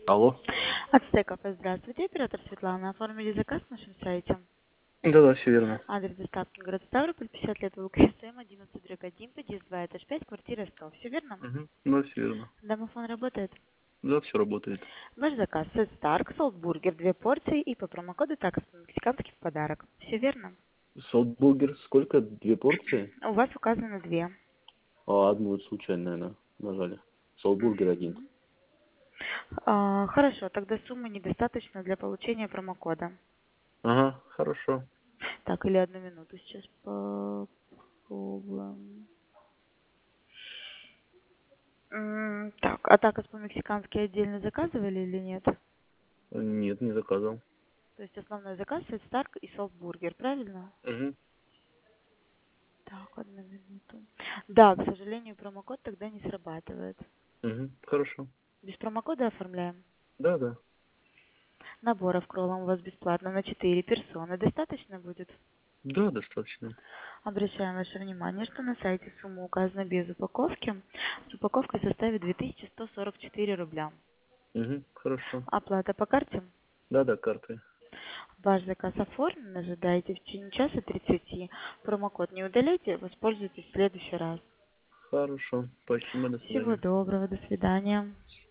Алло. От Стеков, здравствуйте, оператор Светлана. Оформили заказ на нашем сайте. Да-да, все верно. Адрес доставки город Ставрополь, 50 лет ВКСМ, 11/1, подъезд 2, этаж 5, квартира 100. Все верно? Угу. Да, все верно. Домофон работает. Да, все работает. Ваш заказ сет Старк, солтбургер, 2 порции и по промокоду такос по-мексикански в подарок. Все верно? Солтбургер сколько? 2 порции? У вас указано 2. А, одну вот случайно, наверное, нажали. Солтбургер один. Мгм. Хорошо, тогда суммы недостаточно для получения промокода. Ага, хорошо. Так, или одну минуту, сейчас попробуем. Так, а такос по-мексикански отдельно заказывали или нет? Нет, не заказывал. То есть основной заказ это Старк и Солтбургер, правильно? Угу. Так, одну минуту. Да, к сожалению, промокод тогда не срабатывает. Угу. Хорошо. Без промокода оформляем. Да-да. Наборов кролом у вас бесплатно на 4 персоны. Достаточно будет? Да, достаточно. Обращаем ваше внимание, что на сайте сумма указана без упаковки. С упаковкой составит 2144 рубля. Угу. Хорошо. Оплата по карте. Да-да, карты. Ваш заказ оформлен, ожидайте в течение часа 30. Промокод не удаляйте, воспользуйтесь в следующий раз. Хорошо. Спасибо, до Всего свидания. доброго, до свидания.